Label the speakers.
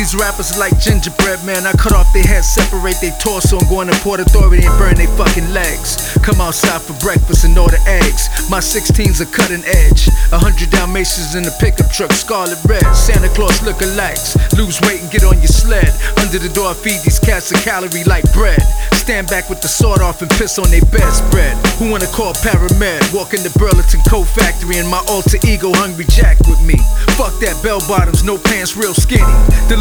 Speaker 1: these rappers are like gingerbread, man. I cut off their heads, separate their torso, and go into Port Authority and burn their fucking legs. Come outside for breakfast and order eggs. My 16s are cutting edge. 100 Dalmatians in the pickup truck, scarlet red. Santa Claus lookalikes. Lose weight and get on your sled. Under the door, I feed these cats a calorie like bread. Stand back with the sword off and piss on their bedspread. Who wanna call Paramed? Walk in the Burlington Coat Factory and my alter ego Hungry Jack with me. Fuck that, bell bottoms, no pants, real skinny.